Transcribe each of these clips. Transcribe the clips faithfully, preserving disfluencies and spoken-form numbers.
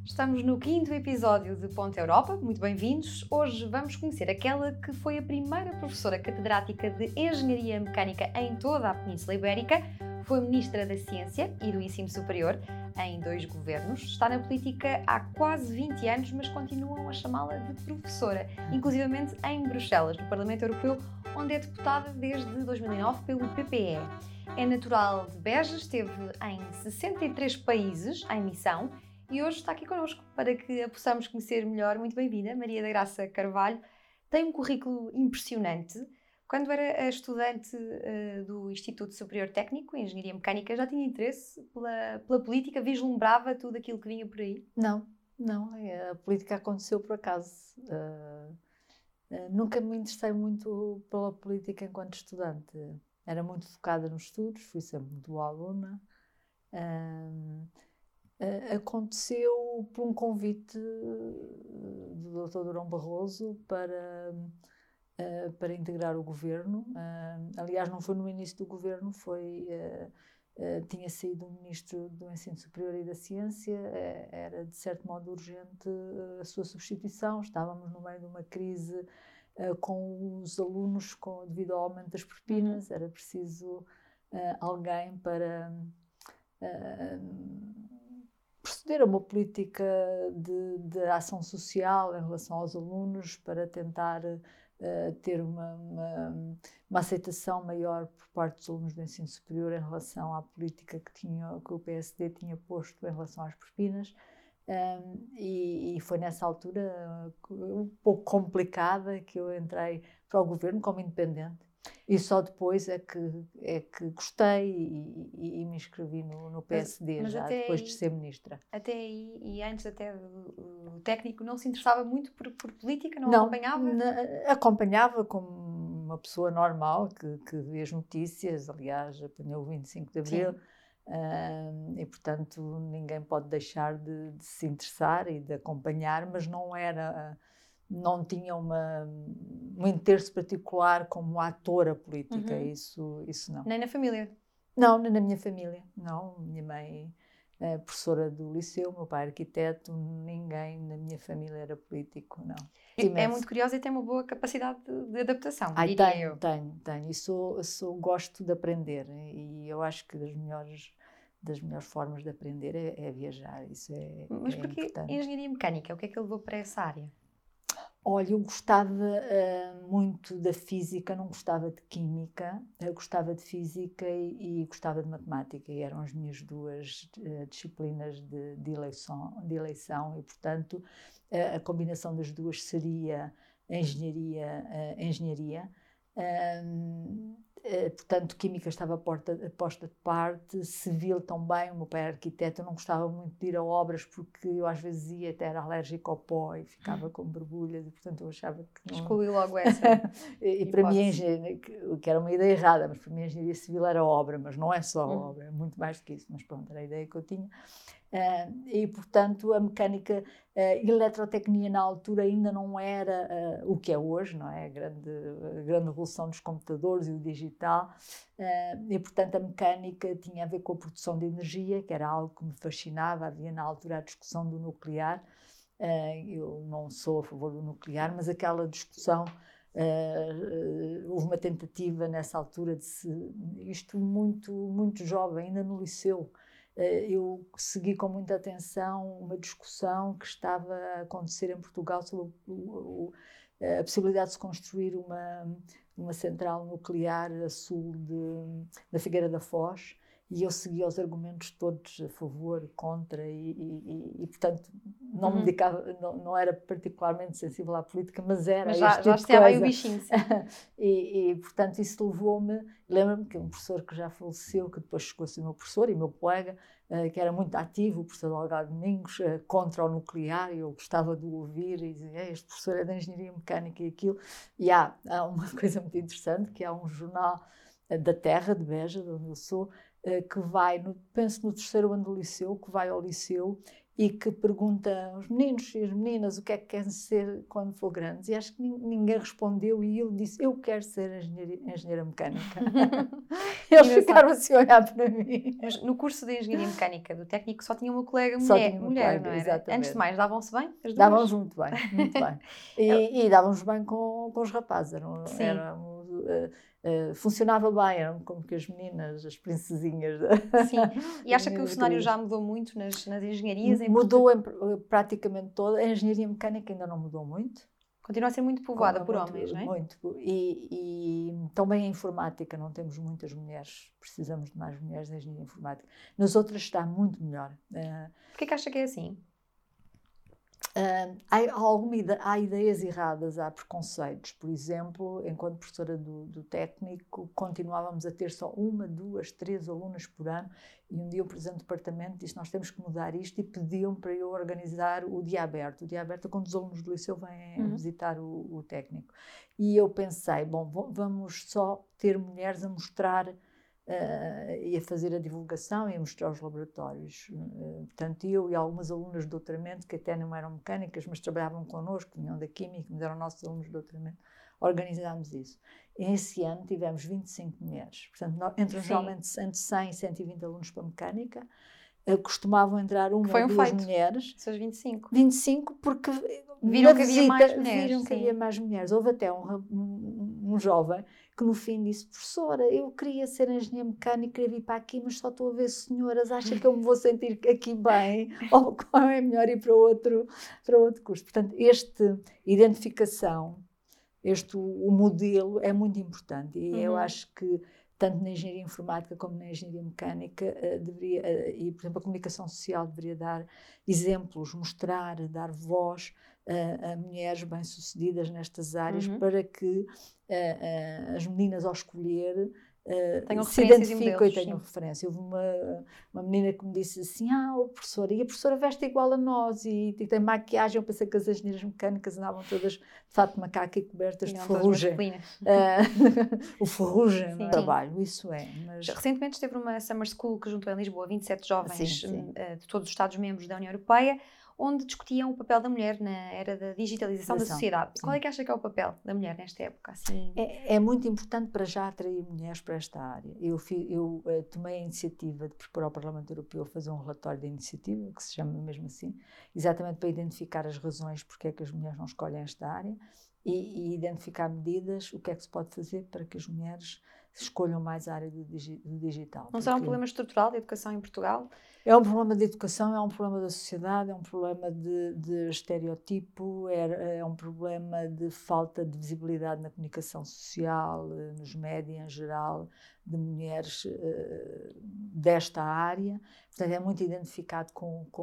Estamos no quinto episódio de Ponte Europa, muito bem-vindos. Hoje vamos conhecer aquela que foi a primeira professora catedrática de Engenharia Mecânica em toda a Península Ibérica, foi Ministra da Ciência e do Ensino Superior em dois governos, está na política há quase vinte anos, mas continuam a chamá-la de professora, inclusivamente em Bruxelas, no Parlamento Europeu, onde é deputada desde dois mil e nove pelo P P E. É natural de Beja, esteve em sessenta e três países em missão e hoje está aqui connosco para que a possamos conhecer melhor. Muito bem-vinda, Maria da Graça Carvalho. Tem um currículo impressionante. Quando era estudante uh, do Instituto Superior Técnico em Engenharia Mecânica, já tinha interesse pela, pela política? Vislumbrava tudo aquilo que vinha por aí? Não, não. A política aconteceu por acaso. Uh, uh, nunca me interessei muito pela política enquanto estudante. Era muito focada nos estudos, fui sempre muito boa aluna. Uh, uh, aconteceu por um convite do doutor Durão Barroso para... Uh, para integrar o governo. Uh, aliás, não foi no início do governo, foi, uh, uh, tinha saído o Ministro do Ensino Superior e da Ciência, uh, era de certo modo urgente uh, a sua substituição, estávamos no meio de uma crise uh, com os alunos com, devido ao aumento das propinas, uhum. Era preciso uh, alguém para uh, proceder a uma política de, de ação social em relação aos alunos para tentar Uh, ter uma, uma, uma aceitação maior por parte dos alunos do ensino superior em relação à política que, tinha, que o P S D tinha posto em relação às propinas. Um, e, e foi nessa altura uh, um pouco complicada que eu entrei para o governo como independente. E só depois é que, é que gostei e, e, e me inscrevi no, no P S D, mas, mas já depois aí, de ser ministra. Até aí, e antes até o, o técnico não se interessava muito por, por política? Não, não acompanhava? Na, acompanhava como uma pessoa normal que, que vê as notícias, aliás, apanhou o vinte e cinco de Abril, uh, e portanto ninguém pode deixar de, de se interessar e de acompanhar, mas não era... não tinha uma, um interesse particular como atora política, uhum. isso, isso não. Nem na família? Não, nem na minha família, não. Minha mãe é professora do liceu, meu pai arquiteto, ninguém na minha família era político, não. É, é muito curiosa e tem uma boa capacidade de, de adaptação, Ai, diria tenho, eu. tenho, tenho, e sou, sou, gosto de aprender, e eu acho que das melhores... das melhores formas de aprender é, é viajar, isso é Mas é porquê importante. Engenharia Mecânica? O que é que ele levou para essa área? Olha, eu gostava uh, muito da física, não gostava de química, eu gostava de física e, e gostava de matemática, e eram as minhas duas uh, disciplinas de, de, eleição, de eleição, e portanto uh, a combinação das duas seria engenharia. Uh, engenharia. Um, Uh, portanto, química estava porta, posta de parte, civil também, o meu pai era arquiteto, eu não gostava muito de ir a obras porque eu às vezes ia, até era alérgico ao pó e ficava com borbulhas e portanto eu achava que não... Excluiu logo essa e, e para mim, engenharia, que, que era uma ideia errada, mas para mim a engenharia civil era obra, mas não é só hum. obra, é muito mais do que isso, mas pronto, era a ideia que eu tinha. Uh, e, portanto, a mecânica, a eletrotecnia na altura ainda não era uh, o que é hoje, não é? A grande, a grande revolução dos computadores e do digital. Uh, e, portanto, a mecânica tinha a ver com a produção de energia, que era algo que me fascinava. Havia na altura a discussão do nuclear. Uh, eu não sou a favor do nuclear, mas aquela discussão... Uh, uh, houve uma tentativa nessa altura de se... Isto muito, muito jovem, ainda no liceu. Eu segui com muita atenção uma discussão que estava a acontecer em Portugal sobre a possibilidade de se construir uma, uma central nuclear a sul de, da Figueira da Foz, e eu segui os argumentos todos a favor, contra, e, e, e portanto não uhum. me dedicava, não, não era particularmente sensível à política, mas era mas já, este já tipo de coisa. O bichinho, sim. e, e portanto isso levou-me, lembro-me que um professor que já faleceu, que depois chegou a ser meu professor e meu colega, uh, que era muito ativo, o professor Delgado Domingos, uh, contra o nuclear, e eu gostava de o ouvir e dizia, este professor é da Engenharia Mecânica e aquilo. E há, há uma coisa muito interessante, que há um jornal da Terra, de Beja, de onde eu sou, que vai, no, penso no terceiro ano do liceu, que vai ao liceu e que pergunta aos meninos e as meninas o que é que querem ser quando for grandes. E acho que ninguém respondeu e ele disse, eu quero ser engenheira, engenheira mecânica. Eles ficaram assim a olhar para mim. Mas no curso de Engenharia Mecânica do técnico só tinha uma colega mulher, só tinha uma mulher colega, não era? Exatamente. Antes de mais, davam-se bem as duas? Dávamos muito bem, muito bem. E, e dávamos bem com, com os rapazes. Eram, éramos, uh, uh, funcionava bem, eram como que as meninas, as princesinhas. Sim, e acha que o cenário já mudou muito nas, nas engenharias? Mudou em, praticamente toda. A engenharia mecânica ainda não mudou muito. Continua a ser muito povoada Como, por muito, homens, não é? Muito. E, e também a informática, não temos muitas mulheres, precisamos de mais mulheres na engenharia informática. Nas outras está muito melhor. Uh, Porquê que acha que é assim? Uh, há, alguma ide há ideias erradas, há preconceitos. Por exemplo, enquanto professora do, do técnico, continuávamos a ter só uma, duas, três alunas por ano. E um dia o presidente do departamento disse, nós temos que mudar isto, e pediam para eu organizar o dia aberto. O dia aberto é quando os alunos do liceu vêm uhum. visitar o, o técnico. E eu pensei, bom, vamos só ter mulheres a mostrar uh, e a fazer a divulgação e a mostrar os laboratórios. Uh, portanto, eu e algumas alunas de doutoramento, que até não eram mecânicas, mas trabalhavam connosco, vinham da Química, mas eram nossos alunos de doutoramento, organizámos isso. Esse ano tivemos vinte e cinco mulheres. Portanto, nós, entre geralmente entre cem e cento e vinte alunos para mecânica, uh, costumavam entrar uma Foi um ou duas feito. mulheres. Essas vinte e cinco. vinte e cinco, porque viram que visita, havia mais mulheres. Viram que sim. havia mais mulheres. Houve até um, um, um jovem que no fim disse, professora, eu queria ser engenheiro mecânico, queria vir para aqui, mas só estou a ver senhoras, acha que eu me vou sentir aqui bem? Ou qual é melhor ir para outro, para outro curso? Portanto, esta identificação, este, o modelo é muito importante. E uhum. eu acho que tanto na engenharia informática como na engenharia mecânica, uh, deveria, uh, e por exemplo a comunicação social deveria dar exemplos, mostrar, dar voz uh, a mulheres bem-sucedidas nestas áreas, uhum. para que uh, uh, as meninas ao escolher Uh, se identificam e, e tenham sim. referência. Houve uma, uma menina que me disse assim, ah, oh, professora, e a professora veste igual a nós e, e tem maquiagem. Eu pensei que as engenheiras mecânicas andavam todas de fato de macaco e cobertas de ferrugem. Uh, o ferrugem no trabalho, isso é. Mas... Recentemente esteve numa Summer School que juntou em Lisboa vinte e sete jovens sim, sim. Uh, de todos os Estados-membros da União Europeia, onde discutiam o papel da mulher na era da digitalização da sociedade. Sim. Qual é que acha que é o papel da mulher nesta época? Assim? É, é muito importante para já atrair mulheres para esta área. Eu, eu uh, tomei a iniciativa de propor ao Parlamento Europeu fazer um relatório de iniciativa, que se chama mesmo assim, exatamente para identificar as razões porque é que as mulheres não escolhem esta área e, e identificar medidas, o que é que se pode fazer para que as mulheres escolham mais a área do, digi do digital. Não será um problema estrutural de educação em Portugal? É um problema de educação, é um problema da sociedade, é um problema de, de estereotipo, é, é um problema de falta de visibilidade na comunicação social, nos médias em geral, de mulheres uh, desta área. Portanto, é muito identificado com, com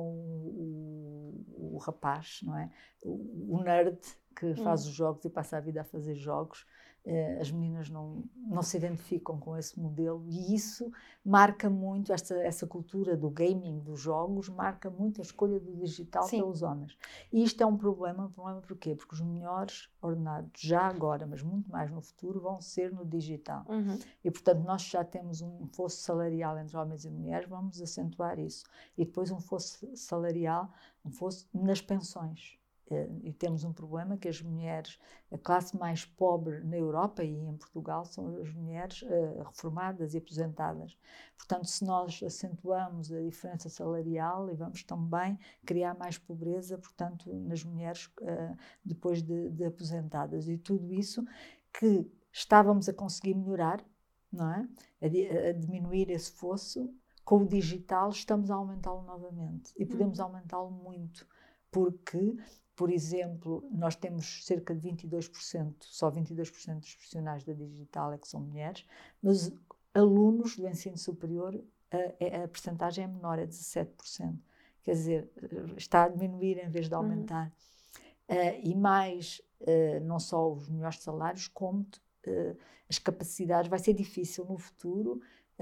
o, o rapaz, não é? O, o nerd que faz hum. os jogos e passa a vida a fazer jogos. As meninas não, não se identificam com esse modelo e isso marca muito, esta, essa cultura do gaming, dos jogos, marca muito a escolha do digital Sim. pelos homens. E isto é um problema, um problema porquê? Porque os melhores ordenados, já agora, mas muito mais no futuro, vão ser no digital. Uhum. E, portanto, nós já temos um fosso salarial entre homens e mulheres, vamos acentuar isso. E depois um fosso salarial, um fosso nas pensões. E temos um problema que as mulheres, a classe mais pobre na Europa e em Portugal são as mulheres uh, reformadas e aposentadas. Portanto, se nós acentuamos a diferença salarial e vamos também criar mais pobreza, portanto, nas mulheres uh, depois de, de aposentadas. E tudo isso que estávamos a conseguir melhorar, não é? A, a diminuir esse fosso, com o digital estamos a aumentá-lo novamente. E podemos aumentá-lo muito, porque... Por exemplo, nós temos cerca de vinte e dois por cento, só vinte e dois por cento dos profissionais da digital é que são mulheres, mas alunos do ensino superior, a, a percentagem é menor, é dezassete por cento. Quer dizer, está a diminuir em vez de aumentar. Uhum. Uh, e mais, uh, não só os melhores salários, como uh, as capacidades. Vai ser difícil no futuro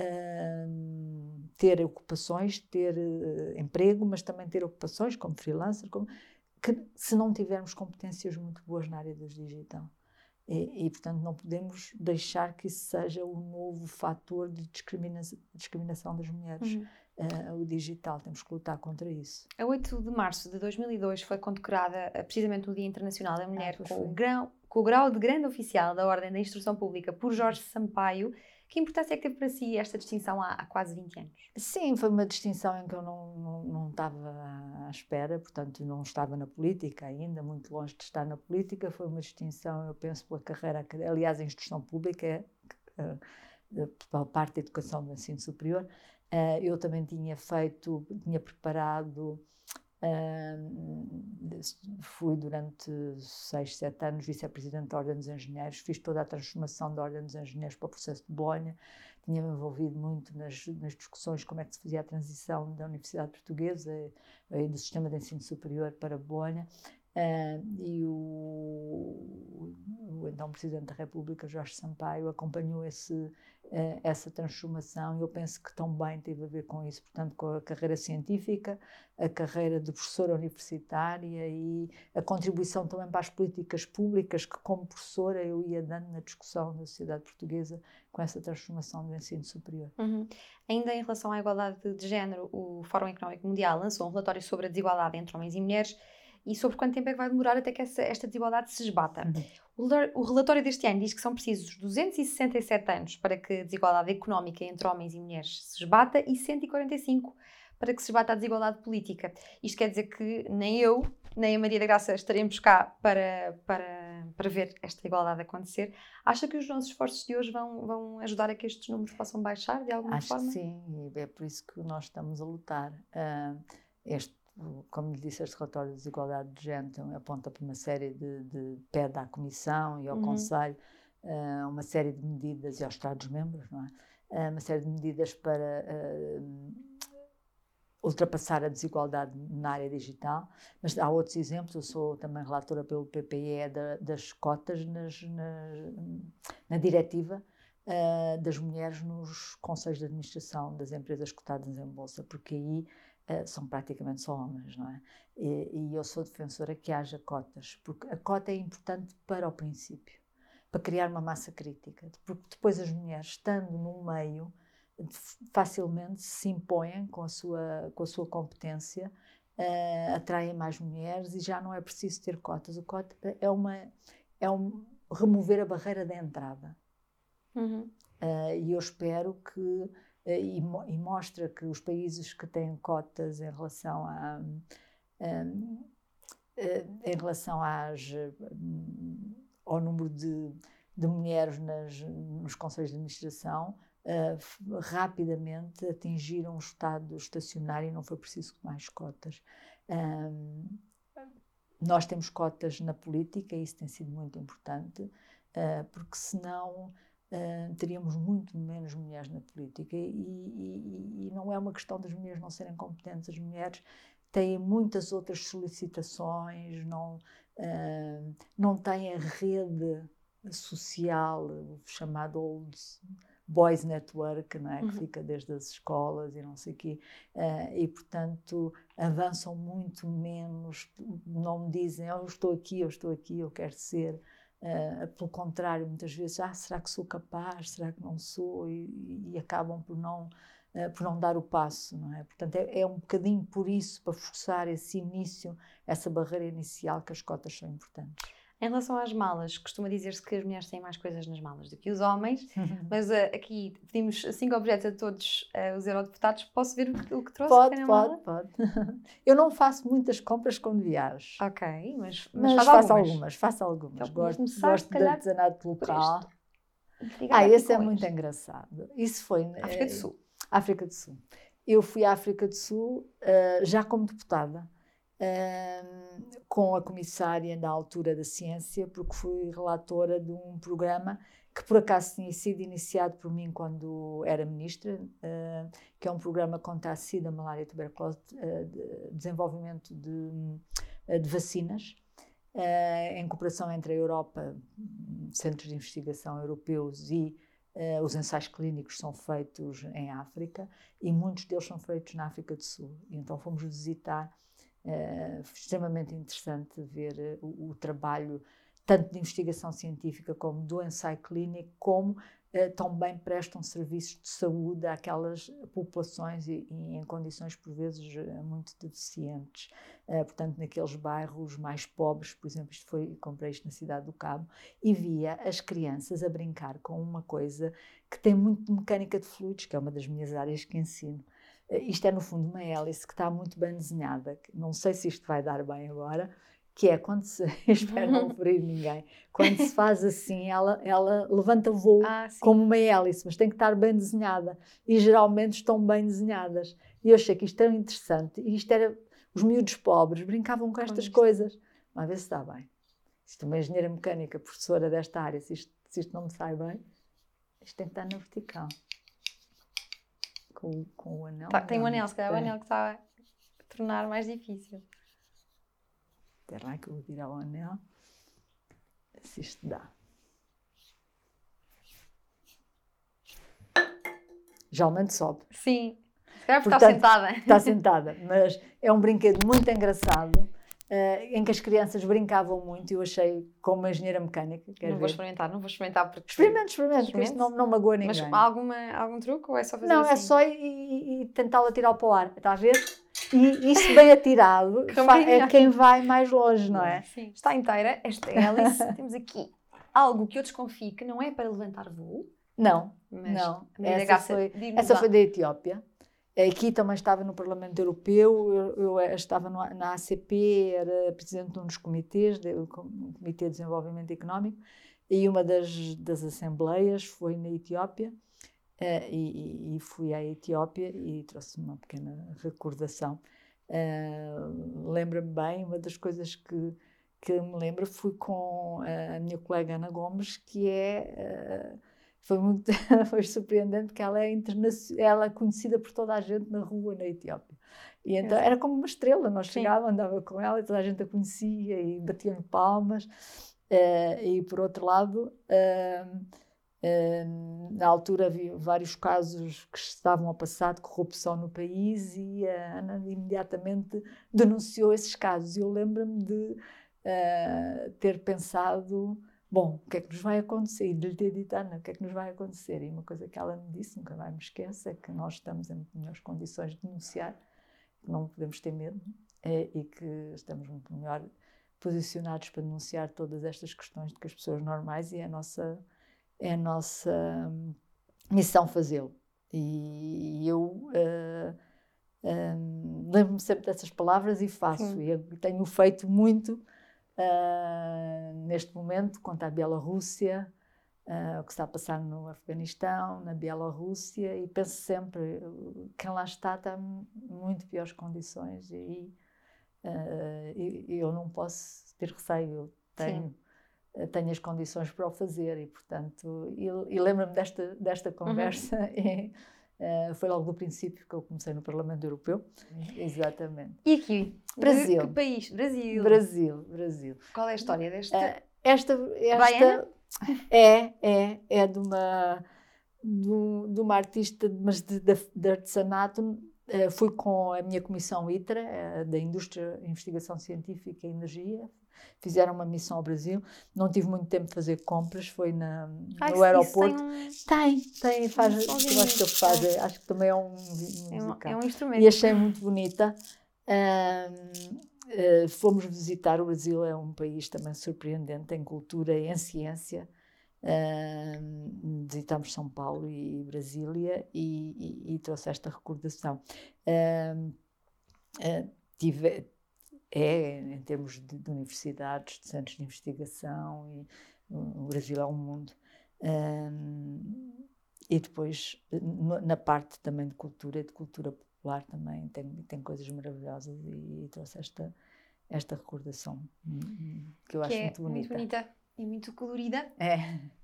uh, ter ocupações, ter uh, emprego, mas também ter ocupações como freelancer, como... que se não tivermos competências muito boas na área do digital. E, e, portanto, não podemos deixar que isso seja o novo fator de discrimina discriminação das mulheres. Uhum. Uh, o digital, temos que lutar contra isso. A oito de março de dois mil e dois foi condecorada precisamente o Dia Internacional da Mulher ah, com, o grau, com o grau de grande oficial da Ordem da Instrução Pública por Jorge Sampaio. Que importância é que teve para si esta distinção há, há quase vinte anos? Sim, foi uma distinção em que eu não, não, não estava à espera, portanto não estava na política ainda, muito longe de estar na política. Foi uma distinção, eu penso, pela carreira académica. Aliás, a instrução pública é, é, pela parte da educação do ensino superior. Uh, eu também tinha feito, tinha preparado, uh, fui durante seis, sete anos vice-presidente da Ordem dos Engenheiros, fiz toda a transformação da Ordem dos Engenheiros para o processo de Bolonha, tinha-me envolvido muito nas, nas discussões de como é que se fazia a transição da Universidade Portuguesa e do sistema de ensino superior para Bolonha. Uh, e o, o então Presidente da República, Jorge Sampaio, acompanhou esse, uh, essa transformação e eu penso que também teve a ver com isso, portanto, com a carreira científica, a carreira de professora universitária e a contribuição também para as políticas públicas que, como professora, eu ia dando na discussão da sociedade portuguesa com essa transformação do ensino superior. Uhum. Ainda em relação à igualdade de género, o Fórum Económico Mundial lançou um relatório sobre a desigualdade entre homens e mulheres e sobre quanto tempo é que vai demorar até que essa, esta desigualdade se esbata. Uhum. O, o relatório deste ano diz que são precisos duzentos e sessenta e sete anos para que a desigualdade económica entre homens e mulheres se esbata e cento e quarenta e cinco para que se esbata a desigualdade política. Isto quer dizer que nem eu, nem a Maria da Graça estaremos cá para, para, para ver esta igualdade acontecer. Acha que os nossos esforços de hoje vão, vão ajudar a que estes números possam baixar de alguma Acho forma? Acho que sim, e é por isso que nós estamos a lutar. Uh, este Como lhe disse, este relatório de desigualdade de género aponta para uma série de, de pede à Comissão e ao uhum. Conselho uh, uma série de medidas, e aos Estados-membros, não é? Uh, uma série de medidas para uh, ultrapassar a desigualdade na área digital, mas há outros exemplos. Eu sou também relatora pelo P P E da, das cotas nas, nas, na diretiva uh, das mulheres nos conselhos de administração das empresas cotadas em bolsa, porque aí Uh, são praticamente só homens, não é? E, e eu sou defensora que haja cotas, porque a cota é importante para o princípio, para criar uma massa crítica, porque depois as mulheres, estando no meio, facilmente se impõem com a sua, com a sua competência, uh, atraem mais mulheres e já não é preciso ter cotas. O cota é, uma, é um remover a barreira da entrada. Uhum. Uh, e eu espero que E, e mostra que os países que têm cotas em relação a um, em relação às, ao número de, de mulheres nas, nos conselhos de administração uh, rapidamente atingiram o estado estacionário e não foi preciso mais cotas. Um, nós temos cotas na política e isso tem sido muito importante, uh, porque senão Uh, teríamos muito menos mulheres na política e, e, e não é uma questão das mulheres não serem competentes. As mulheres têm muitas outras solicitações, não, uh, não têm a rede social, o chamado Old Boys Network, não é? Uhum. Que fica desde as escolas e não sei o quê, uh, e portanto avançam muito menos, não me dizem, oh, eu estou aqui, eu estou aqui, eu quero ser. Uh, pelo contrário, muitas vezes, ah, será que sou capaz, será que não sou, e, e acabam por não, uh, por não dar o passo, não é? Portanto, é, é um bocadinho por isso, para forçar esse início, essa barreira inicial, que as cotas são importantes. Em relação às malas, costuma dizer-se que as mulheres têm mais coisas nas malas do que os homens, mas uh, aqui pedimos cinco objetos a todos uh, os eurodeputados. Posso ver o que, o que trouxe? Pode, que pode, pode. Eu não faço muitas compras quando viajo. Ok, mas, mas, mas faz faço algumas. algumas, faço algumas. Então, gosto começar, gosto calhar, de artesanato local. Ah, esse é muito este. engraçado. Isso foi... África do Sul. África do Sul. Eu fui à África do Sul uh, já como deputada. Um, com a comissária na altura da ciência, porque fui relatora de um programa que por acaso tinha sido iniciado por mim quando era ministra, uh, que é um programa contra a sida, malária e tuberculose, uh, de desenvolvimento de, uh, de vacinas, uh, em cooperação entre a Europa, centros de investigação europeus e uh, os ensaios clínicos são feitos em África e muitos deles são feitos na África do Sul. E então fomos visitar. Uh, extremamente interessante ver uh, o, o trabalho tanto de investigação científica como do ensaio clínico, como eh, também prestam serviços de saúde àquelas populações e, e em condições, por vezes, muito deficientes. Uh, portanto, naqueles bairros mais pobres, por exemplo, isto foi, comprei isto na Cidade do Cabo, e via as crianças a brincar com uma coisa que tem muito de mecânica de fluidos, que é uma das minhas áreas que ensino. Uh, isto é, no fundo, uma hélice que está muito bem desenhada. Não sei se isto vai dar bem agora, que é quando se, espero não ferir ninguém, quando se faz assim, ela, ela levanta voo ah, como uma hélice, mas tem que estar bem desenhada, e geralmente estão bem desenhadas. E eu achei que isto era interessante, e isto era, os miúdos pobres brincavam com estas coisas. Mas a ver se está bem. Se uma engenheira mecânica, professora desta área, se isto, se isto não me sai bem, isto tem que estar na vertical. Com, com o anel. Tá, tem um anel, se calhar é o anel que está a tornar mais difícil. Espera lá que eu vou tirar o anel. Se isto dá. Geralmente sobe. Sim. Se calhar porque está sentada. Está sentada. Mas é um brinquedo muito engraçado, uh, em que as crianças brincavam muito. Eu achei, como engenheira mecânica. Não ver? vou experimentar, não vou experimentar. Porque... Experimento, experimento, porque isto não, não magoa ninguém. Mas alguma, algum truque ou é só fazer não, assim? Não, é só ir, ir, ir tentá-lo atirar para o ar. Está a ver? E isso bem atirado é quem vai mais longe, não é? Sim. Está inteira esta hélice. Temos aqui algo que eu desconfio que não é para levantar voo. Não, mas não. Essa foi, essa foi da Etiópia. Aqui também estava no Parlamento Europeu, eu, eu estava no, na A C P, era presidente de um dos comitês, do Comitê de Desenvolvimento Económico, e uma das, das assembleias foi na Etiópia. Uh, e, e fui à Etiópia e trouxe uma pequena recordação. Uh, lembra-me bem, uma das coisas que, que me lembro, fui com a minha colega Ana Gomes, que é, uh, foi muito foi surpreendente, que ela é, ela é conhecida por toda a gente na rua na Etiópia. E então era como uma estrela, nós chegávamos, andava com ela e toda a gente a conhecia e batiam-lhe palmas. Uh, e por outro lado, uh, Uh, na altura havia vários casos que estavam a passar de corrupção no país e a Ana imediatamente denunciou esses casos. Eu lembro-me de uh, ter pensado, bom, o que é que nos vai acontecer? E de lhe ter dito, Ana, o que é que nos vai acontecer? E uma coisa que ela me disse, nunca mais me esqueço, é que nós estamos em melhores condições de denunciar, que não podemos ter medo, é, e que estamos muito melhor posicionados para denunciar todas estas questões do que as pessoas normais, e é a nossa... é a nossa missão fazê-lo. E eu uh, um, lembro-me sempre dessas palavras e faço. Sim. E eu tenho feito muito uh, neste momento quanto à Bielorrússia, uh, o que está a passar no Afeganistão, na Bielorrússia, e penso sempre, quem lá está está em muito piores condições e, uh, e, e eu não posso ter receio. Eu tenho... Sim. tenho as condições para o fazer e, portanto, e, e lembro-me desta, desta conversa, uhum. e, uh, foi logo do princípio que eu comecei no Parlamento Europeu. Uhum. Exatamente. E aqui? Brasil. De que país? Brasil. Brasil, Brasil. Qual é a história desta? Uh, esta esta é, é, é de uma, de, de uma artista, mas de, de, de artesanato. Uh, fui com a minha comissão ITRA, uh, da Indústria, Investigação Científica e Energia. Fizeram uma missão ao Brasil, não tive muito tempo de fazer compras, foi na, Ai, no aeroporto. Tem, um... tem, tem, faz, um eu acho que ele faz, é. Acho que também é um, é um, é um instrumento. E achei muito bonita. Um, uh, fomos visitar o Brasil, é um país também surpreendente em cultura e em ciência. Um, visitámos São Paulo e Brasília e, e, e trouxe esta recordação. Um, uh, tive É, em termos de, de universidades, de centros de investigação, e o Brasil é um mundo. Um, e depois, no, na parte também de cultura e de cultura popular também, tem, tem coisas maravilhosas e, e trouxe esta, esta recordação, que eu que acho é muito bonita. muito bonita e muito colorida. É.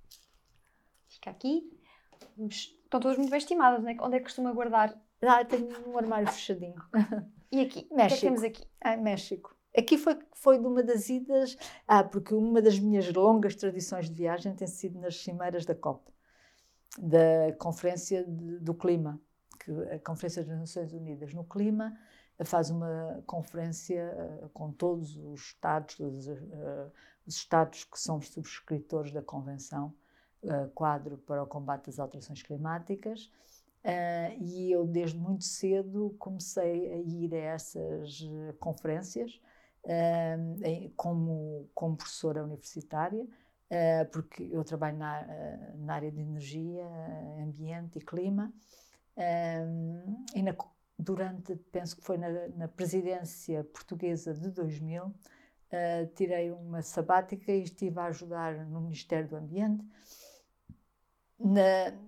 Fica aqui. Estão todas muito bem estimadas, não é? Onde é que costuma guardar? Ah, tenho um armário fechadinho. E aqui? México. O que é que temos aqui? Ah, México. Aqui foi, foi de uma das idas... Ah, porque uma das minhas longas tradições de viagem tem sido nas cimeiras da COP, da Conferência de, do Clima, que, a Conferência das Nações Unidas no Clima, faz uma conferência uh, com todos os Estados, todos uh, os Estados que são subscritores da Convenção uh, Quadro para o Combate às Alterações Climáticas. Uh, e eu, desde muito cedo, comecei a ir a essas uh, conferências uh, em, como, como professora universitária, uh, porque eu trabalho na, uh, na área de energia, ambiente e clima. Uh, e na, durante, penso que foi na, na presidência portuguesa de dois mil, uh, tirei uma sabática e estive a ajudar no Ministério do Ambiente, na,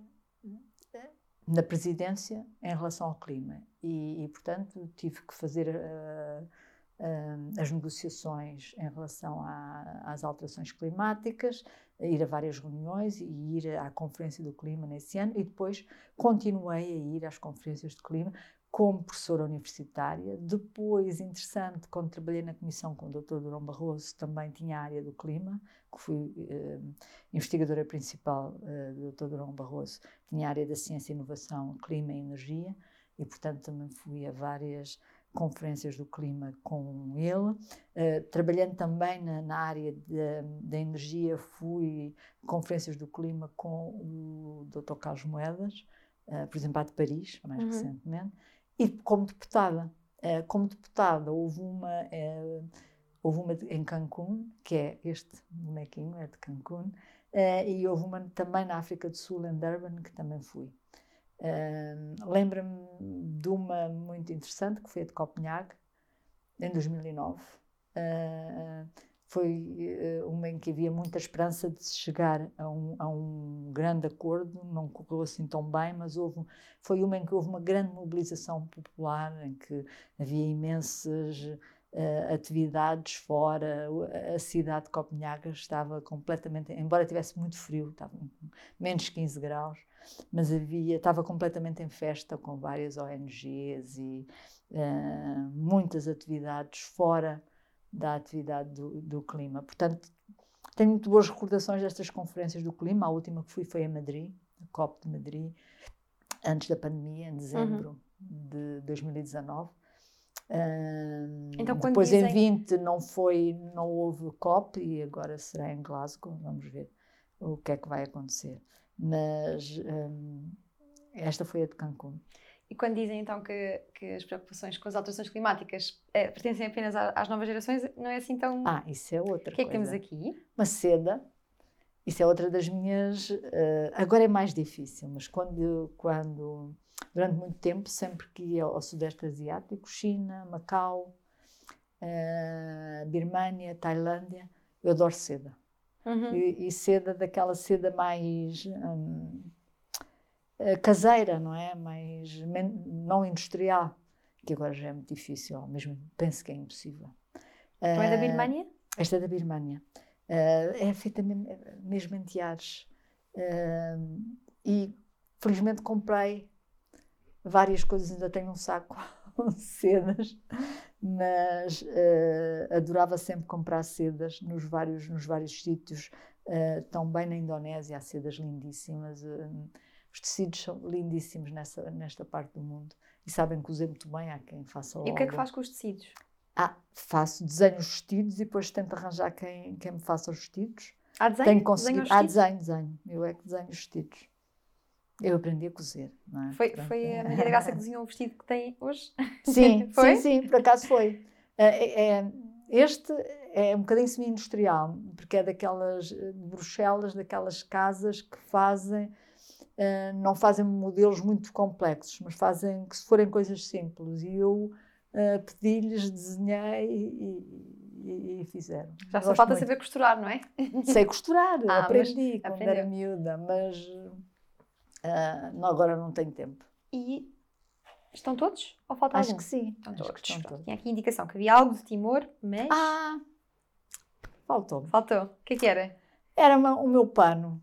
na presidência em relação ao clima e, e portanto, tive que fazer uh, uh, as negociações em relação à, às alterações climáticas, ir a várias reuniões e ir à Conferência do Clima nesse ano e depois continuei a ir às conferências de clima como professora universitária. Depois, interessante, quando trabalhei na comissão com o doutor Durão Barroso, também tinha a área do clima, que fui eh, investigadora principal eh, do doutor Durão Barroso, tinha a área da ciência e inovação, clima e energia, e portanto também fui a várias conferências do clima com ele. Uh, trabalhando também na, na área da energia, fui a conferências do clima com o doutor Carlos Moedas, uh, por exemplo, a de Paris, mais uhum. recentemente, e como deputada. Uh, como deputada houve uma, uh, houve uma em Cancún, que é este bonequinho, é de Cancún, uh, e houve uma também na África do Sul, em Durban, que também fui. Uh, lembro-me de uma muito interessante, que foi a de Copenhague, em dois mil e nove. Uh, foi uh, uma em que havia muita esperança de se chegar a um, a um grande acordo, não correu assim tão bem, mas houve, foi uma em que houve uma grande mobilização popular, em que havia imensas uh, atividades fora. A cidade de Copenhague estava completamente, embora tivesse muito frio, estava menos quinze graus, mas havia, estava completamente em festa, com várias O N Gs e uh, muitas atividades fora da atividade do, do clima. Portanto, tenho muito boas recordações destas conferências do clima. A última que fui foi em Madrid, a COP de Madrid, antes da pandemia, em dezembro uhum. de dois mil e dezanove. Uh, então, quando depois dizem... em vinte não, foi, não houve COP e agora será em Glasgow. Vamos ver o que é que vai acontecer. Mas um, esta foi a de Cancún. E quando dizem então que, que as preocupações com as alterações climáticas é, pertencem apenas às novas gerações, não é assim tão... Ah, isso é outra coisa. O que é que temos aqui? Uma seda. Isso é outra das minhas... Uh, agora é mais difícil, mas quando, quando... Durante muito tempo, sempre que ia ao Sudeste Asiático, China, Macau, uh, Birmânia, Tailândia, eu adoro seda. Uhum. E, e seda daquela seda mais hum, caseira, não é? Mais men, não industrial, que agora já é muito difícil, mesmo penso que é impossível. Então uh, é da Birmânia? Esta é da Birmânia. Uh, é feita mesmo, mesmo em tiares. Uh, e felizmente comprei várias coisas, ainda tenho um saco com sedas, mas uh, adorava sempre comprar sedas nos vários, nos vários sítios, uh, também na Indonésia há sedas lindíssimas, uh, os tecidos são lindíssimos nessa, nesta parte do mundo e sabem cozer muito bem, há quem faça logo. E o que é que faz com os tecidos? Ah, faço, desenho os vestidos e depois tento arranjar quem, quem me faça os vestidos. Há desenho? Tenho conseguido, desenho há desenho, desenho, eu é que desenho os vestidos. Eu aprendi a cozer, não é? Foi, Pronto. foi a Maria da Graça que desenhou o vestido que tem hoje? Sim, foi? sim, sim, por acaso foi. É, é, este é um bocadinho semi-industrial, porque é daquelas de Bruxelas, daquelas casas que fazem, uh, não fazem modelos muito complexos, mas fazem que se forem coisas simples. E eu uh, pedi-lhes, desenhei e, e, e fizeram. Já só falta muito. Saber costurar, não é? Sei costurar, ah, aprendi quando aprendeu. Era miúda, mas... Uh, agora não tenho tempo. E estão todos? Ou falta Acho algum? que sim. Estão Acho todos. Que estão todos. Tinha aqui a indicação que havia algo de Timor, mas... Ah! Faltou. Faltou. O que é que era? Era uma, o meu pano.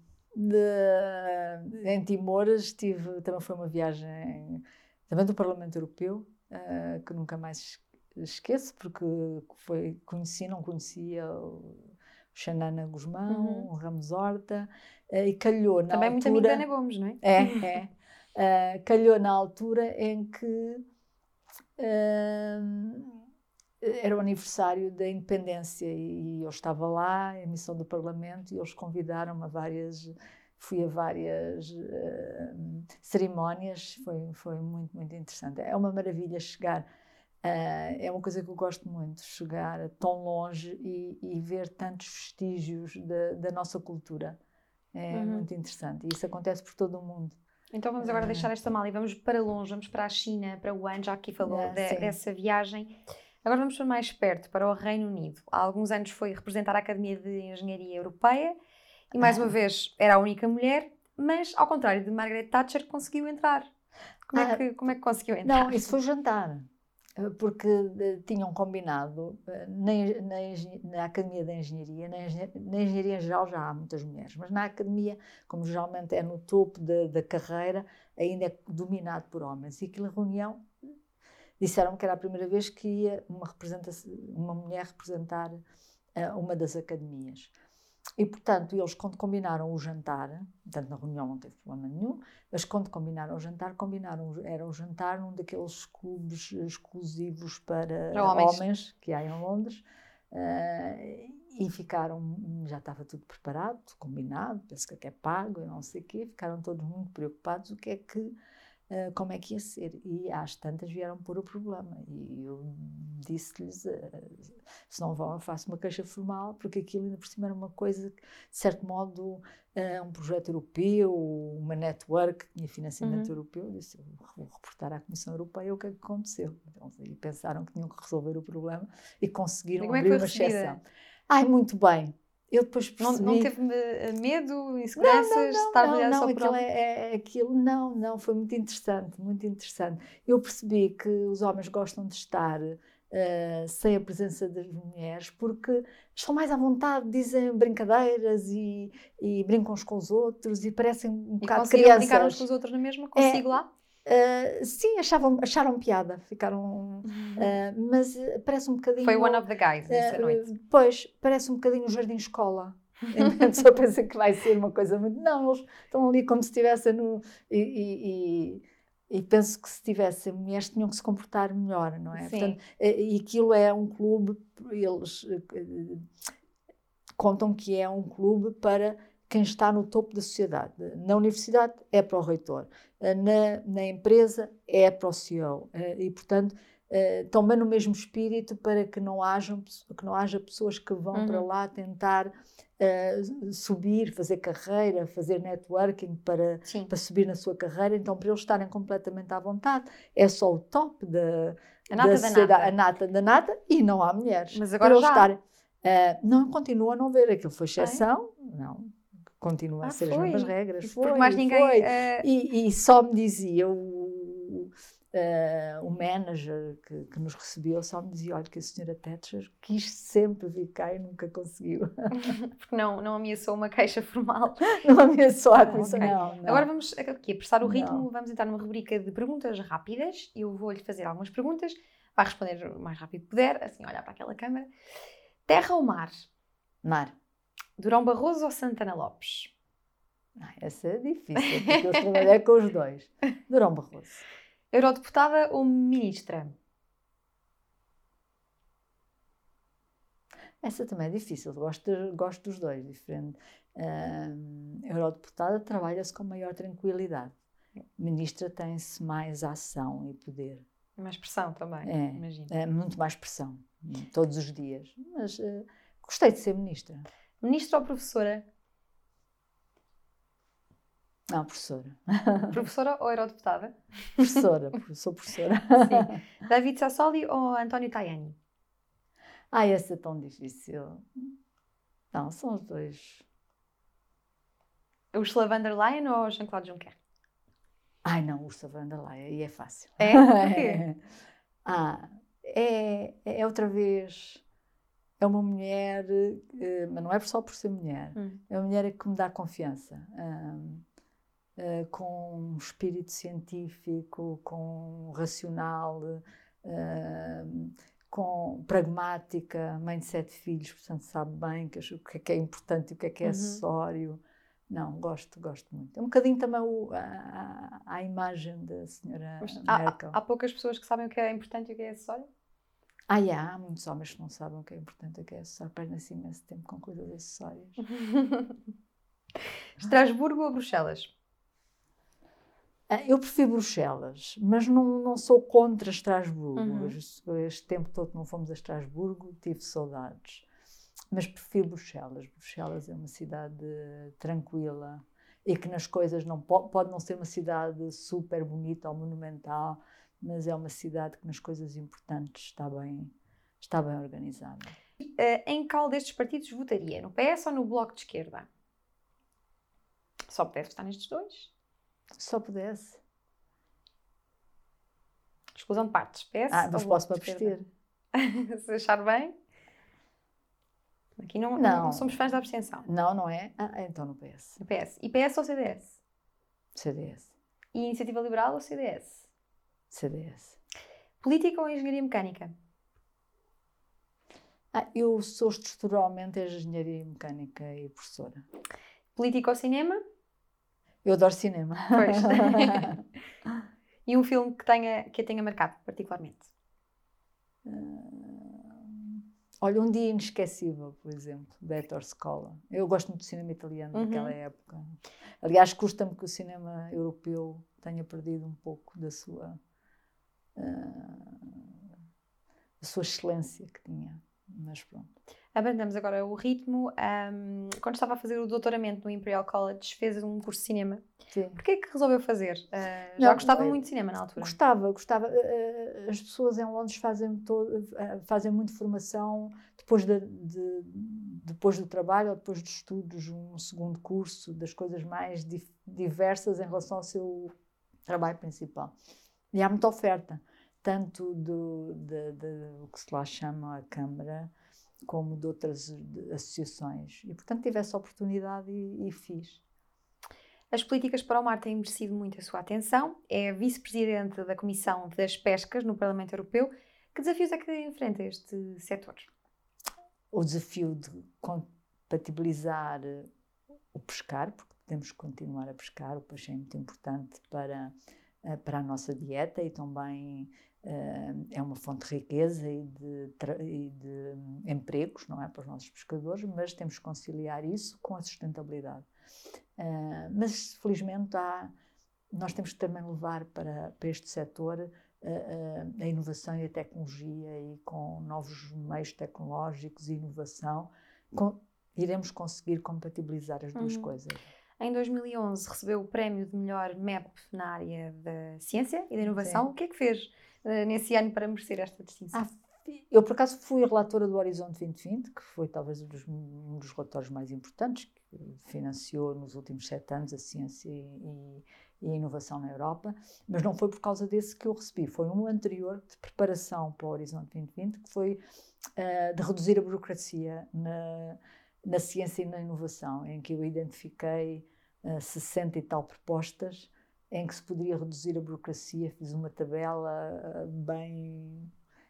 De, em Timor estive... Também foi uma viagem... Também do Parlamento Europeu, uh, que nunca mais esqueço, porque foi, conheci, não conhecia... O, Xanana Guzmão, uhum. o Ramos Horta, uh, e calhou na Também altura... muito amigo da Ana Gomes, não é? É, é. Uh, calhou na altura em que uh, era o aniversário da independência e eu estava lá, em missão do Parlamento, e eles convidaram-me a várias, fui a várias uh, cerimónias, foi, foi muito, muito interessante. É uma maravilha chegar, uh, é uma coisa que eu gosto muito, chegar tão longe e, e ver tantos vestígios da, da nossa cultura. É uhum. muito interessante, e isso acontece por todo o mundo. Então vamos agora uh, deixar esta mala e vamos para longe, vamos para a China, para Wuhan, já aqui falou uh, de, dessa viagem. Agora vamos para mais perto, para o Reino Unido. Há alguns anos foi representar a Academia de Engenharia Europeia e, mais uma vez, era a única mulher, mas, ao contrário de Margaret Thatcher, conseguiu entrar. Como é que, como é que conseguiu entrar? Não, isso foi jantar, porque tinham combinado, na, na, na Academia de Engenharia, na engenharia, na engenharia em geral já há muitas mulheres, mas na Academia, como geralmente é no topo da, da carreira, ainda é dominado por homens. E aquela reunião... Disseram que era a primeira vez que ia uma, uma mulher representar uh, uma das academias. E, portanto, eles, quando combinaram o jantar, portanto, na reunião não teve problema nenhum, mas quando combinaram o jantar, combinaram, era o jantar num daqueles clubes exclusivos para, para homens. homens que há em Londres, uh, e ficaram, já estava tudo preparado, combinado, penso que é pago, e não sei o quê, ficaram todos muito preocupados, o que é que Uh, como é que ia ser, e às tantas vieram pôr o problema, e eu disse-lhes, uh, se não vão eu faço uma queixa formal, porque aquilo ainda por cima era uma coisa, que, de certo modo, uh, um projeto europeu, uma network que tinha financiamento uhum. europeu. Eu disse, eu vou reportar à Comissão Europeia o que é que aconteceu. Então, e pensaram que tinham que resolver o problema e conseguiram e abrir uma exceção. Ai, muito bem. Eu depois percebi... Não, não teve medo, inseguranças, não, não, não, estar não, não, só por aquilo, é, é, aquilo não, não, foi muito interessante, muito interessante. Eu percebi que os homens gostam de estar uh, sem a presença das mulheres porque estão mais à vontade, dizem brincadeiras e, e brincam uns com os outros e parecem um e bocado crianças. E brincar uns com os outros na mesma? Consigo é, lá? Uh, sim, achavam, acharam piada, ficaram, uh, mas uh, parece um bocadinho... Foi one of the guys nessa uh, noite. Pois, parece um bocadinho o jardim-escola. A pessoa pensa que vai ser uma coisa muito... Não, eles estão ali como se estivessem no... E, e, e, e penso que se tivessem mulheres tinham que se comportar melhor, não é? Sim. Portanto, e aquilo é um clube, eles uh, contam que é um clube para quem está no topo da sociedade. Na universidade é para o reitor, na, na empresa é para o C E O, e, portanto, também no mesmo espírito para que não, hajam, que não haja pessoas que vão uhum. para lá tentar uh, subir, fazer carreira, fazer networking para, para subir na sua carreira. Então, para eles estarem completamente à vontade, é só o top da, a nata da, da sociedade, nata. a nata da nata, e não há mulheres. Mas agora já estarem, uh, não, continua a não ver, aquilo foi exceção, Ai. não. Continua ah, a ser foi. as mesmas regras. Foi, Porque mais ninguém... Foi. Uh... E, e só me dizia, o, uh, o manager que, que nos recebeu, só me dizia, olha, que a senhora Thatcher quis sempre vir cá e nunca conseguiu. Porque não, não ameaçou uma queixa formal. Não ameaçou a comissão, ah, okay. não, não. Agora vamos aqui apressar o ritmo, não. vamos entrar numa rubrica de perguntas rápidas. Eu vou-lhe fazer algumas perguntas, vai responder o mais rápido que puder, assim, olhar para aquela câmara. Terra ou mar? Mar. Durão Barroso ou Santana Lopes? Ah, essa é difícil, porque eu trabalhei com os dois. Durão Barroso. Eurodeputada ou ministra? Essa também é difícil, gosto, de, gosto dos dois, diferente. Uh, Eurodeputada trabalha-se com maior tranquilidade. Ministra tem-se mais ação e poder. Mais pressão também, é, imagino. É muito mais pressão, todos os dias. Mas uh, gostei de ser ministra. Ministra ou professora? Não, professora. Professora ou eurodeputada? Professora, sou professora. Sim. David Sassoli ou António Tajani? Ah, essa é tão difícil. Não, são os dois. Ursula von der Leyen ou Jean-Claude Juncker? Ai, não, Ursula von der Leyen, aí é fácil. É? Por quê? ah, é, é outra vez... É uma mulher, mas não é só por ser mulher, hum. é uma mulher que me dá confiança, um, uh, com um espírito científico, com racional, uh, com pragmática, mãe de sete filhos, portanto sabe bem que, o que é que é importante e o que é que é uhum. acessório. Não, gosto, gosto muito. É um bocadinho também o, a, a imagem da senhora Mas Merkel. Há, há poucas pessoas que sabem o que é importante e o que é acessório? Ah, yeah, há muitos homens que não sabem o que é importante e o que é acessório. Perdem-se imenso tempo com coisas acessórias. Estrasburgo ou Bruxelas? Eu prefiro Bruxelas, mas não, não sou contra Estrasburgo. Uhum. Este, este tempo todo que não fomos a Estrasburgo, tive saudades. Mas prefiro Bruxelas. Bruxelas é uma cidade tranquila e que nas coisas não pode, pode não ser uma cidade super bonita ou monumental, mas é uma cidade que nas coisas importantes está bem, está bem organizada. Uh, em qual destes partidos votaria? No P S ou no Bloco de Esquerda? Só pudesse estar nestes dois? Só pudesse. Exclusão de partes. P S Ah, ou mas Bloco posso-me de Esquerda? abster. Se achar bem. Aqui não, Não. não somos fãs da abstenção. Não, não é? Ah, então no P S. No P S. E P S ou C D S? C D S. E Iniciativa Liberal ou C D S? C D S. Política ou Engenharia Mecânica? Ah, eu sou estruturalmente engenharia mecânica e professora. Política ou cinema? Eu adoro cinema. Pois. E um filme que, tenha, que a tenha marcado particularmente? Uh, olha, Um Dia Inesquecível, por exemplo, da Ettore Scola. Eu gosto muito do cinema italiano Uhum. daquela época. Aliás, custa-me que o cinema europeu tenha perdido um pouco da sua, uh, da sua excelência que tinha. Mas pronto. Abandonamos agora o ritmo. Um, quando estava a fazer o doutoramento no Imperial College, fez um curso de cinema. Sim. Porquê que resolveu fazer? Uh, Não, já gostava não, muito de cinema na altura? Gostava, gostava. As pessoas em Londres fazem, todo, fazem muito formação depois, de, de, depois do trabalho ou depois dos estudos, um segundo curso, das coisas mais diversas em relação ao seu trabalho principal. E há muita oferta, tanto do de, de, o que se lá chama a Câmara, como de outras associações. E, portanto, tive essa oportunidade e, e fiz. As políticas para o mar têm merecido muito a sua atenção. É vice-presidente da Comissão das Pescas no Parlamento Europeu. Que desafios é que enfrenta este setor? O desafio de compatibilizar o pescar, porque temos que continuar a pescar, o peixe é muito importante para, para a nossa dieta e também uh, é uma fonte de riqueza e de, e de empregos, não é, para os nossos pescadores, mas temos que conciliar isso com a sustentabilidade. Uh, mas, felizmente, há, nós temos que também levar para, para este setor uh, uh, a inovação e a tecnologia e com novos meios tecnológicos e inovação, com, iremos conseguir compatibilizar as duas uhum. coisas. Em dois mil e onze recebeu o prémio de melhor M E P na área da ciência e da inovação. Sim. O que é que fez uh, nesse ano para merecer esta distinção? Ah, eu, por acaso, fui a relatora do Horizonte vinte vinte, que foi talvez um dos, um dos relatórios mais importantes, que financiou nos últimos sete anos a ciência e, e a inovação na Europa, mas não foi por causa desse que eu recebi, foi um anterior de preparação para o Horizonte vinte vinte, que foi uh, de reduzir a burocracia na, na ciência e na inovação, em que eu identifiquei uh, sessenta e tal propostas em que se poderia reduzir a burocracia, fiz uma tabela uh, bem...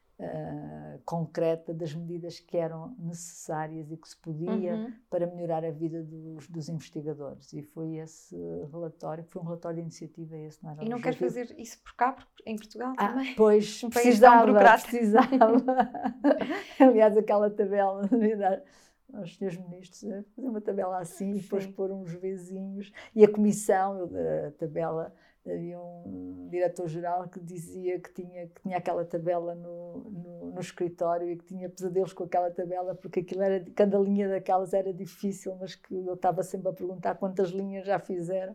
Uh, concreta das medidas que eram necessárias e que se podia uhum. para melhorar a vida dos, dos investigadores. E foi esse relatório, foi um relatório de iniciativa esse, não era? E não quer fazer isso por cá, em Portugal ah, também? Pois, um precisava, precisava. Aliás, aquela tabela, dar aos senhores ministros, fazer uma tabela assim e depois pôr uns vizinhos. E a comissão, a tabela... Havia um diretor-geral que dizia que tinha, que tinha aquela tabela no, no, no escritório e que tinha pesadelos com aquela tabela porque aquilo era, cada linha daquelas era difícil, mas que eu estava sempre a perguntar quantas linhas já fizeram.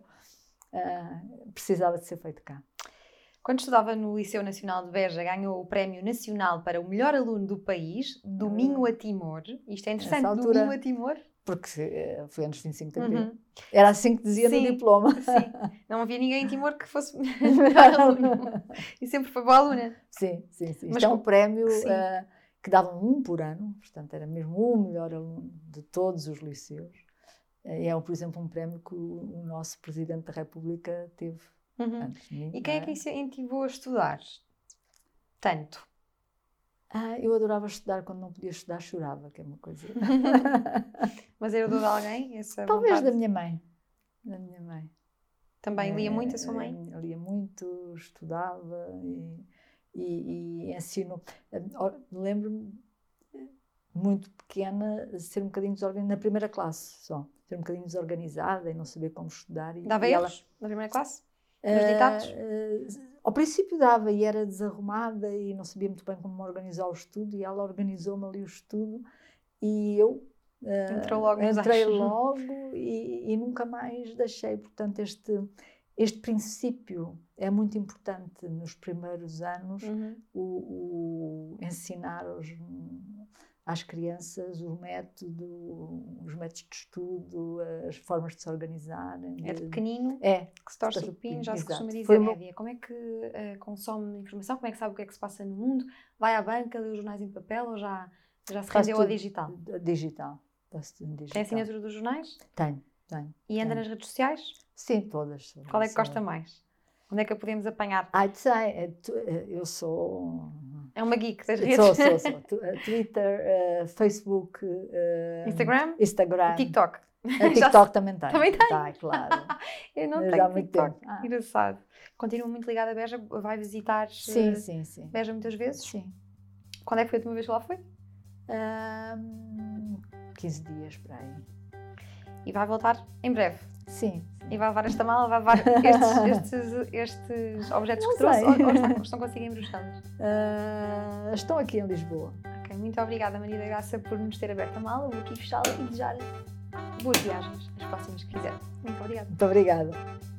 Uh, precisava de ser feito cá. Quando estudava no Liceu Nacional de Beja, ganhou o Prémio Nacional para o melhor aluno do país, do Minho a Timor. Isto é interessante, altura, do Minho a Timor. Porque uh, foi antes de vinte e cinco de abril. Uhum. Era assim que dizia sim, no diploma. Sim, não havia ninguém em Timor que fosse melhor aluno. E sempre foi boa aluna. Sim, sim, sim. Mas isto é um prémio uh, que davam um por ano, portanto era mesmo o melhor aluno de todos os liceus. Uh, é, por exemplo, um prémio que o, o nosso Presidente da República teve uhum. antes de mim. E quem é que incentivou a estudar tanto? Ah, eu adorava estudar, quando não podia estudar chorava, que é uma coisa... Mas herdou de alguém essa Talvez vontade? Da minha mãe. A minha mãe. Também lia muito a sua mãe? Uh, lia muito, estudava e, e, e ensino. Uh, lembro-me, muito pequena, ser um bocadinho desorganizada, na primeira classe só. Ser um bocadinho desorganizada e não saber como estudar. E, Dava e erros ela, na primeira classe? Nos ditados? Uh, uh, ao princípio dava e era desarrumada e não sabia muito bem como organizar o estudo, e ela organizou-me ali o estudo e eu uh, Entrou logo entrei logo e, e nunca mais deixei. Portanto, este, este princípio é muito importante nos primeiros anos, uhum. o, o ensinar aos, às crianças o método, os métodos de estudo, as formas de se organizarem. É de pequenino é, que se torce o pino, já se costuma dizer. Foi média. Como é que uh, consome informação? Como é que sabe o que é que se passa no mundo? Vai à banca, lê os jornais em papel ou já, já se rendeu ao digital? Digital. digital. Tem assinatura dos jornais? Tenho, tenho. E anda tenho. nas redes sociais? Sim, todas. Qual é que gosta mais? Onde é que a podemos apanhar? Ah, sei, eu sou... É uma geek das redes. Sou, sou, sou. Twitter, uh, Facebook, uh, Instagram, Instagram, TikTok. A TikTok também tem. Também tem? Tá, claro. Eu não Eu tenho TikTok. Ah. Engraçado. Continua muito ligada a Beja? Vai visitar sim, uh, sim, sim. Beja muitas vezes? Sim. Quando é que foi a última vez que lá foi? Um, quinze dias para aí. E vai voltar em breve? Sim. E vai levar esta mala, vai levar estes, estes, estes objetos não que trouxe, sei. ou, ou estão, estão consigo em Bruxelas? Uh, estão aqui em Lisboa. Ok, muito obrigada, Maria da Graça, por nos ter aberto a mala. Vou aqui fechá-la e desejar boas viagens, as próximas que quiser. Muito obrigada. Muito obrigada.